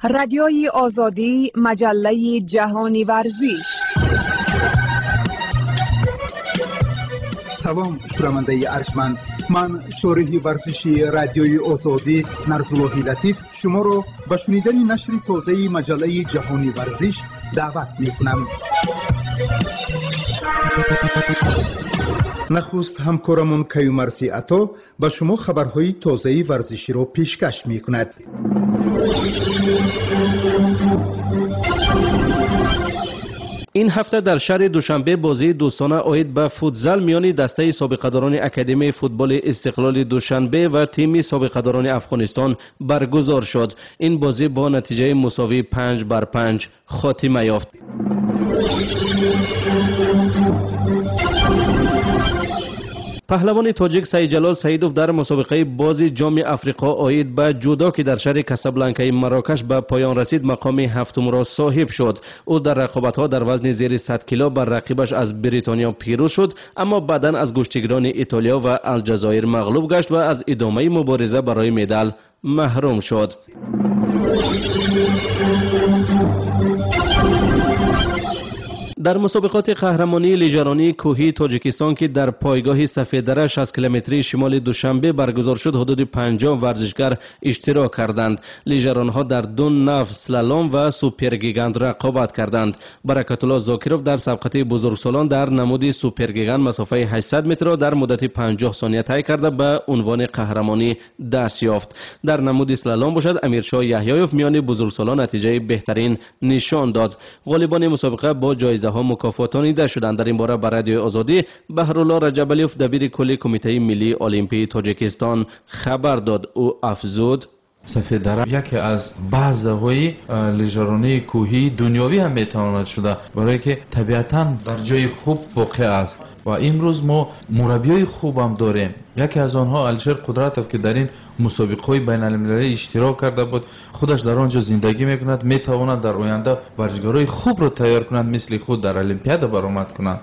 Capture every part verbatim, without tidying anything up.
رادیوی آزادی، مجله جهانی ورزش. سلام شنونده ارجمند، من شارح ورزشی رادیوی آزادی نرزاللهی لطیف شما را به شنیدن نشر تازه مجله جهانی ورزش دعوت می‌کنم. نخست همکارمون کیومرثی عطا به شما خبرهای تازه ورزشی را پیشکش می‌کند. این هفته در شهر دوشنبه بازی دوستانه عاید به فوتزال میان دسته سابقه‌داران اکادمی فوتبال استقلال دوشنبه و تیم سابقه‌داران افغانستان برگزار شد. این بازی با نتیجه مساوی پنج بر پنج خاتمه یافت. پهلوان تاجیک سعید جلال سعیدوف در مسابقه بازی جام افریقا عاید به جودو که در شهر کاسابلانکای مراکش به پایان رسید مقام هفتم را صاحب شد. او در رقابت‌ها در وزن زیر صد کیلو بر رقیبش از بریتانیا پیروز شد، اما بعداً از گشتیگران ایتالیا و الجزایر مغلوب گشت و از ادامه مبارزه برای مدال محروم شد. در مسابقات قهرمانی لیژرانی کوهی تاجیکستان که در پایگاه سفیددره شصت کیلومتری شمال دوشنبه برگزار شد، حدود پنجاه ورزشگر اشتراک کردند. لیژرانها در دو نو سلالوم و سوپرگیگاند رقابت کردند. برکت الله زاکروف در سبقت بزرگسالان در نمود سوپرگیگاند مسافه هشتصد متر را در مدت پنجاه ثانیه طی کرده به عنوان قهرمانی دست یافت. در نمود سلالوم باشد امیرشاه یحیایوف میان بزرگسالان نتیجه بهترین نشان داد. غالبان مسابقه با جایزه ها مکافاتانیده شدند. در این باره بر رادیوی آزادی بهرالله رجبالیوف دبیر کل کمیته ملی المپی تاجیکستان خبر داد. او افزود: سفیددره یکی از بازهای لیژرانی کوهی دنیوی هم میتواند شده، برای که طبیعتاً در جای خوب واقع است و امروز ما مربیای خوب هم داریم. یکی از آنها الشیر قدرتوف که در این مسابقه‌های بین‌المللی اشتراک کرده بود، خودش در آنجا زندگی میکند، میتواند در آینده ورزشکارای خوب را تیار کند، مثل خود در المپیاد برآمد کند.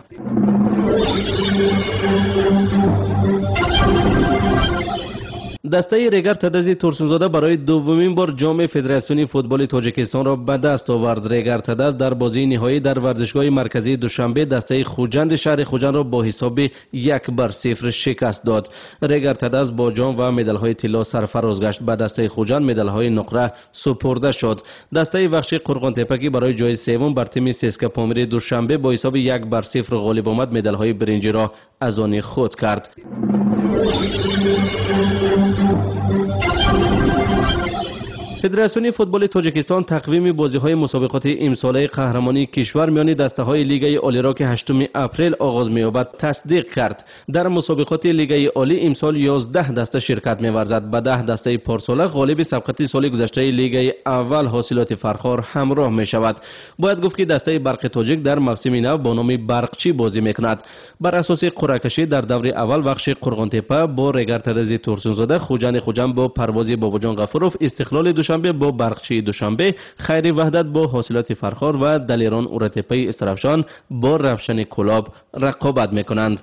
دسته ریگر تدز ترسونزاده برای دومین بار جام فدراسیون فوتبال تاجیکستان را به دست آورد. ریگر تدز در بازی نهایی در ورزشگاه مرکزی دوشنبه دسته خوجند شهر خوجند را با حساب یک بر صفر شکست داد. ریگر تدز با جام و مدال های طلا سرفراز گشت. به دسته خوجند مدال های نقره سپرده شد. دسته وحشی قرقان تپکی برای جای سوم بر تیم سیسکا پامیر دوشنبه با حساب یک بر صفر غالب آمد. مدال های برنجی را از آن خود کرد. فدراسیون فوتبال تاجیکستان تقویم بازی‌های مسابقات امساله قهرمانی کشور میان دسته‌های لیگ عالی را که هشتم اپریل آغاز می‌یابد تصدیق کرد. در مسابقات لیگ عالی امسال یازده دسته شرکت می‌ورزد. به ده دسته پارساله غالب سبقت سال گذشته لیگ اول حاصلات فرخار همراه می‌شود. باید گفت که دسته برق تاجیک در موسم نو با نام برقچی بازی می‌کند. بر اساس قرعه‌کشی در دور اول بخش قرغان‌تپه با ریگر تدز ترسونزاده، خوجند خوجند با پروازی باباجان غفوروف، استقلال دوشنبه با برقچی دوشنبه، خیر وحدت با حاصلات فرخار و دلیران اورتپی استرافشان با رفشن کلاب رقابت میکنند.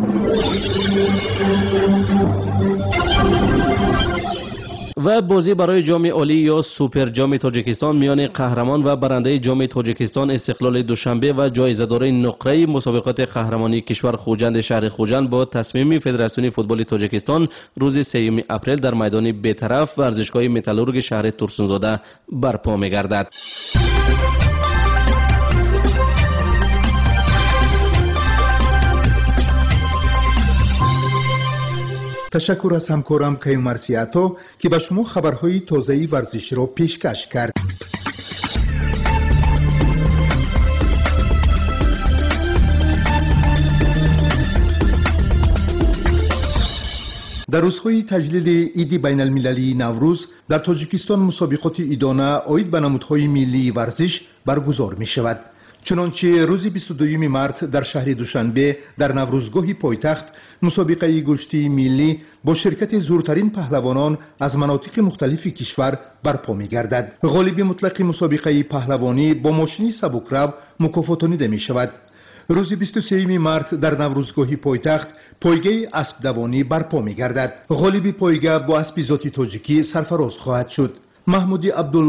و بازی برای جام عالی یا سوپر جام تاجیکستان میان قهرمان و برنده جام تاجیکستان استقلال دوشنبه و جایزه‌دار نقره مسابقات قهرمانی کشور خوجند شهر خوجند با تصمیم فدراسیون فوتبال تاجیکستان روز سوم اپریل در میدان بی‌طرف ورزشگاه متالورگ شهر ترسونزاده برپا می‌گردد. تشکر از همکارم کیومرثی عطا که به شما خبرهای تازه ورزشی را پیشکش کرد. در روزهای تجلیل عید بین المللی نوروز در تاجیکستان مسابقات عیدانه عاید به نمودهای ملی ورزش برگزار می شود. چنانچه روز بیست و دوم مارس در شهر دوشنبه در نوروزگاه پایتخت مسابقه گشتی ملی با شرکت زورترین پهلوانان از مناطق مختلف کشور برپا می‌گردد. غالب مطلق مسابقه پهلوانی با ماشین سبکرو مکافاتانیده می‌شود. روز بیست و سوم مارس در نوروزگاه پایتخت پایگاه اسب دوانی برپا می‌گردد. غالب پایگاه با اسب ذاتی تاجیکی سرفراز خواهد شد. محمودی عبدالله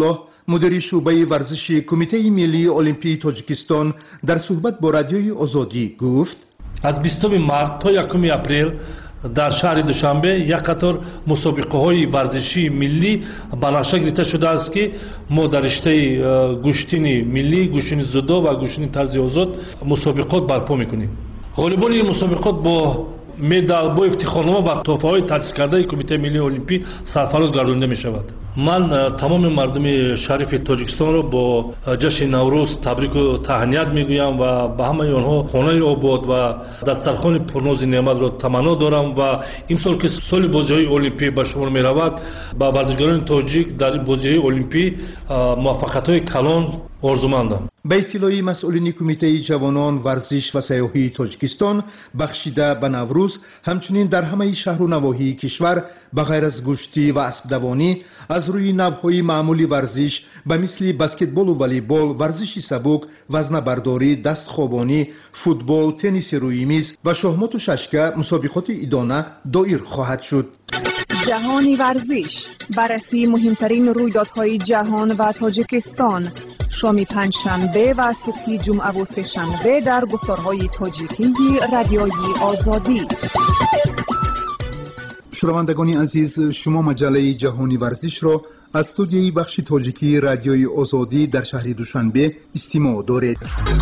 مدیر شعبه ورزش کمیته ملی المپی تاجیکستان در صحبت با رادیوی آزادی گفت از بیستم مارت تا یکم اپریل در شهر دوشنبه یک قطار مسابقه های ورزشی ملی به نقشه گرفته شده است که ما در رشته گوشتنی ملی، گوشتنی زودو و گوشتنی طرز آزاد مسابقات برپا میکنیم. غالبان این مسابقات با مدال، با افتخارنامه و تحفه های تأسیس کرده کمیته ملی المپی سرفراز گردانده می شود. من تمام مردم شریف تاجیکستان را با جشن نوروز تبریک و تهنیت میگویم و به همه آنها خانه آباد و دسترخوان پرناز نعمت را تمنا دارم و امسال که سال بازی‌های المپی به شمار می رود با ورزشکاران تاجیک در بازی‌های المپی موفقیت‌های کلان آرزومندم. به اطلاع مسئولین کمیته جوانان ورزش و سیاحی تاجیکستان بخشیده به نوروز همچنین در همه شهر و نواحی کشور به غیر از گشتی و اسب دوانی از روی نوهای معمولی ورزش به مثل بسکتبال و والیبال، ورزش سبک، وزنه برداری، دست خوابانی، فوتبال، تنیس روی میز و شахمات و ششکه مسابقات ایدانه دایر خواهد شد. جهانی ورزش، بررسی مهمترین رویدادهای جهان و تاجیکستان، شام پنجشنبه و صبح جمعه و سه‌شنبه در گفتارهای تاجیکی رادیوی آزادی. شنوندگان عزیز، شما مجله جهانی ورزش را از استودیوی بخش تاجیکی رادیوی آزادی در شهر دوشنبه استماع دارید.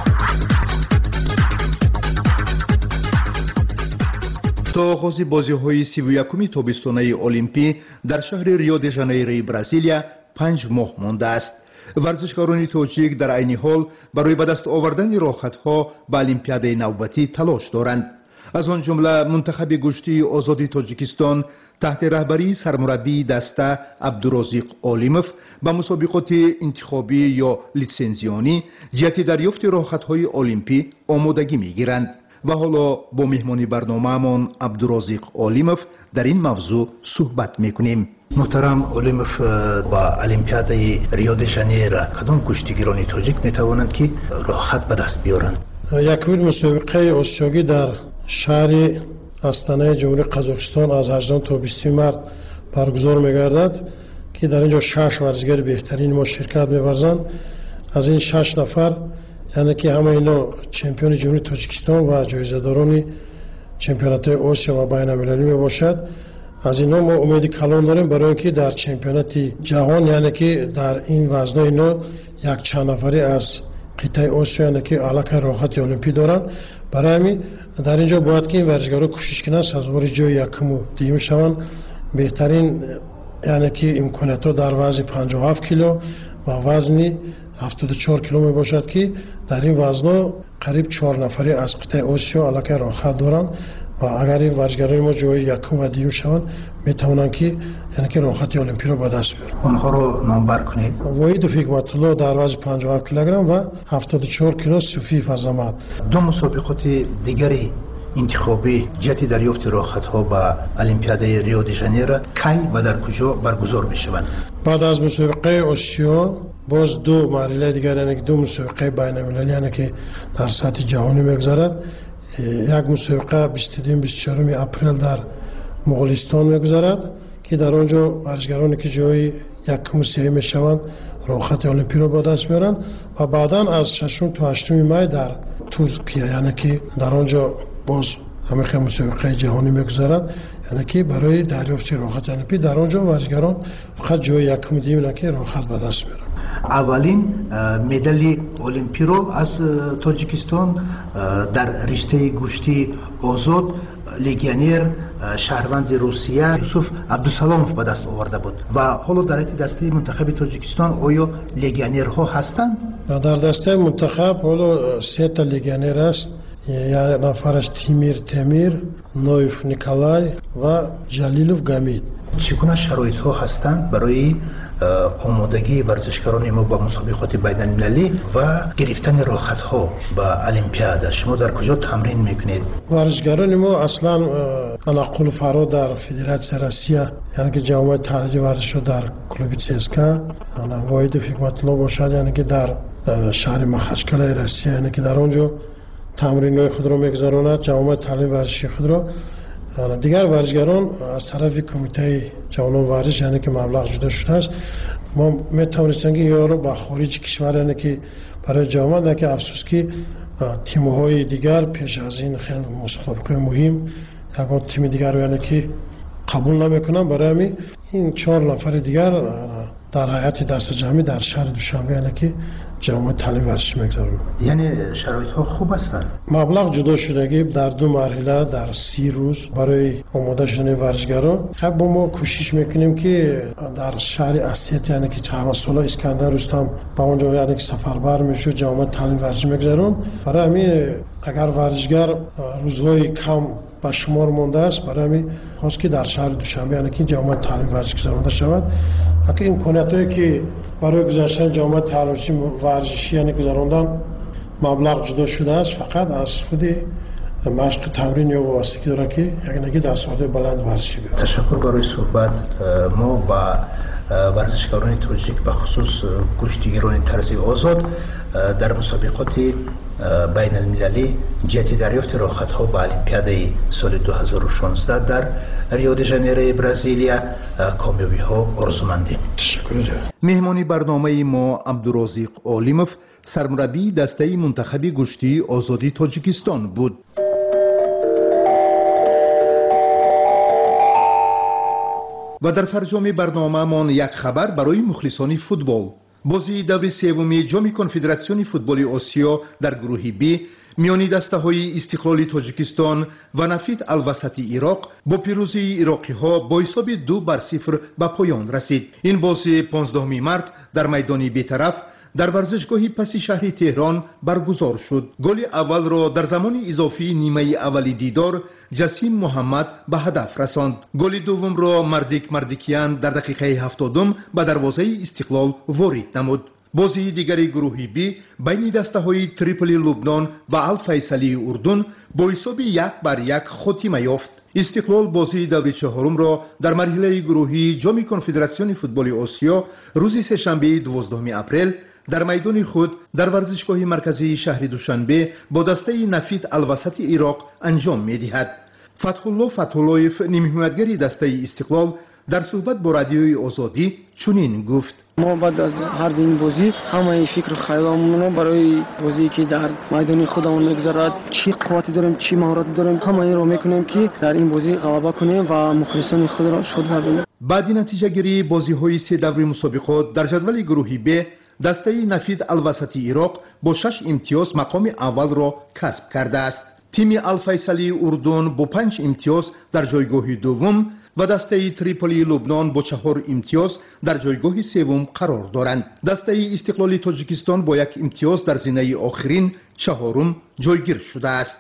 تا آغاز بازی‌های سی و یکم تابستانه المپی در شهر ریو د ژانیرو برزیلیا پنج ماه مانده است. ورزشکاران تاجیک در عین حال برای به دست آوردن راحت‌ها به المپیاد نوبتی تلاش دارند. از آن جمله منتخب گشتی آزادی تاجیکستان تحت رهبری سرمربی دسته عبدالرزاق عالموف به مسابقات انتخابی یا لیسنزیانی جهت دریافت راحت‌های المپی آمادگی می‌گیرند. و حالا با مهمانی برنامه‌مان عبدالرزاق عالموف در این موضوع صحبت می‌کنیم. محترم عالموف، با المپیاد ریو د ژانیرو کدام کشتیگیران تاجیک می‌توانند که راحت به دست بیارند؟ یکمین مسابقه آسیایی در شهر آستانه جمهوری قزاقستان از هجدهم تا بیستم مارت برگزار می‌گردد که در اینجا شش ورزشکار بهترین ما شرکت می‌ورزند. از این شش نفر یعنی که همه اینا چمپیون جمهوری تاجیکستان و جایزه‌داران چمپیونات آسیا و بین المللی می باشد. از اینا ما امید کلان داریم برای اینکه در چمپیونات جهان یعنی که در این وزن اینا یک چند نفری از قطعه آسیا یعنی که علاقه راحت المپی دارن. برای همین در اینجا باید که این ورزشکارا کوشش کنند سازوار جای یکم و دوم شوند. بهترین یعنی که امکانات در وزن پنجاه و هفت کیلو و وزن هفتاد و چهار کیلو می باشد که در این وزن قریب چهار نفری از قطعه آسیا علاقه راحت دارند و اگر این ورزشکاران ما جای یکم و دوم شوند می توانند که یعنی که راحت المپی را به دست بیارند. آنها را نامبر کنید. وحید حکمت الله در وزن پنجاه و هفت کیلوگرم و هفتاد و چهار کیلو صوفی فضامت. دو مسابقات دیگری انتخابی جهت دریافت راحت‌ها به المپیاد ریو د ژانیرو کی و در کجا برگزار می‌شوند؟ بعد از مسابقه آسیا باز دو مرحله دیگر یعنی که دو مسابقه بین المللی یعنی که در سطح جهانی می‌گذرد. یک مسابقه بیست و دو بیست و چهار اپریل در مغولستان می‌گذرد که در آنجا ورزشکارانی که جای یکم و سوم می‌شوند راحت المپی را به دست میارند و بعداً از ششم تا هشتم می در ترکیه یعنی که در آنجا باز همه مسابقه جهانی می‌گذرد یعنی که برای دریافت راحت المپی در آنجا ورزشکاران فقط جای یکم و دوم که راحت به دست میارند. اولین مدال المپی رو از تاجیکستان در رشته گشتی آزاد لگیونر شهروند روسیه یوسف عبدالسلاموف به دست آورده بود و حالا در دسته منتخب تاجیکستان آیا لگیونرها هستند؟ در دسته منتخب حالا سه تا لگیونر است. یک نفرش تیمیر تیمیر، نویف نیکولای و جلیلوف گامید. چگونه شرایط ها هستند برای آمادگی ورزشکاران ما با مسابقات بین المللی و گرفتن راحت ها به المپیاد؟ شما در کجا تمرین میکنید؟ ورزشکاران ما اصلا تنقل فرا در فدراسیون روسیه یعنی که جامعه تعلیمی ورزش در کلوب چسکا واحد حکمت الله باشد یعنی که در شهر مخچکل روسیه یعنی که در آنجا تمرین‌های خود را می‌گذراند جامعه تعلیم ورزشی خود را. دیگر ورزشکاران از طرف کمیته جوانان ورزش یعنی که مبلغ جدا شده است ما میتونستیم که یارو با خارج کشور یعنی که برای جامعه که افسوس که تیم‌های دیگر پیش از این خیلی مسابقه مهم یکان تیم دیگر یعنی که قبول نمیکنن برای همین این چهار نفر دیگر در هیئت دست جمعی در شهر دوشنبه یعنی که جامعه تعلیم ورزشی میگذارن. یعنی شرایط ها خوب هستند. مبلغ جدا شدگی در دو مرحله در سی روز برای آماده شدن ورزشگرا. خب ما کوشش میکنیم که در شهر اسیت یعنی که چهار ساله اسکندر رستم با اونجا یعنی که سفربر میشه جامعه تعلیم ورزشی میگذارن. برای همین اگر ورزشگر روزهای کم با شمار مونده است برای همین خواست که در شهر دوشنبه یعنی که جامعه تعلیم ورزشی گذرانده شود. اگه امکاناتی که برای گذاشتن جامعه تعلیم ورزشی یعنی گذراندن مبلغ جدا شده است فقط از خود مشق تمرین یا واسطه داره که یعنی دستاورد بلند ورزشی بیاره. تشکر برای صحبت. ما با ورزشکاران تاجیک به خصوص کشتیگیران طرز آزاد در مسابقات بین المللی جهت دریافت راحت‌ها به المپیاد سال دو هزار و شانزده در ریو دی ژانیرو برزیلیا کامیابی‌ها آرزومندیم. تشکر. مهمانی برنامه ما عبدالرزاق عالموف سرمربی دسته منتخب کشتی آزادی تاجیکستان بود. و در فرجام برنامه من یک خبر برای مخلصان فوتبال. بازی دور سوم جام کنفدراسیون فوتبال آسیا در گروه بی میان دسته‌های استقلال تاجیکستان و نفید الوسطی عراق با پیروزی عراقی‌ها با حساب دو بر صفر به پایان رسید. این بازی پانزدهم مارس در میدان بی‌طرف در ورزشگاه پسی شهر تهران برگزار شد. گل اول را در زمان اضافی نیمه اولی دیدار جسیم محمد به هدف رساند. گل دوم را مردیک مردیکیان در دقیقه هفتادم به دروازه استقلال وارد نمود. بازی دیگری گروه بی بین دسته‌های تریپولی لبنان و الفیصلی اردن با حساب یک بر یک خاتمه یافت. استقلال بازی دور چهارم را در مرحله گروهی جام کنفدراسیون فوتبال آسیا روز سه‌شنبه دوازدهم اپریل در میدان خود در ورزشگاه مرکزی شهر دوشنبه با دسته نفید الوسط عراق انجام می‌دهد. فتح الله فتح اللهیف نیمه‌حمایتگر دسته استقلال در صحبت با رادیوی آزادی چنین گفت: ما بعد از هر این بازی همه فکر خیالمون رو برای بازی که در میدان خودمون میگذرد چی قوتی داریم چی مهارت داریم همه رو میکنیم که در این بازی غلبه کنیم و مخلصان خود را شاد کنیم. بعد نتیجه گیری بازی های سه دوره مسابقات در جدول گروهی ب دسته نفید الوسطی عراق با شش امتیاز مقام اول را کسب کرده است. تیم الفیصلی اردن با پنج امتیاز در جایگاه دوم و دسته تریپولی لبنان با چهار امتیاز در جایگاه سوم قرار دارند. دسته استقلال تاجیکستان با یک امتیاز در زینه آخرین چهارم جایگیر شده است.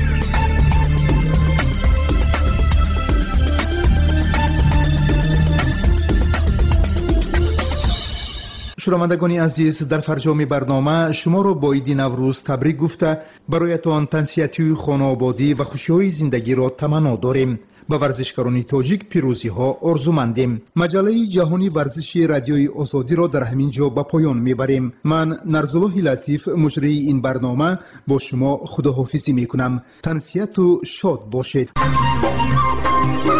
شنوندگان عزیز، در فرجام برنامه شما را با عید نوروز تبریک گفته برایتان تنسیتی خانوادگی و خوشی‌های زندگی را تمنا داریم. با ورزشکاران تاجیک پیروزی ها آرزومندیم. مجله جهانی ورزشی رادیوی آزادی را در همین جا به پایان میبریم. من نرزالله لطیف مجری این برنامه با شما خداحافظی میکنم. تنسیت و شاد باشید.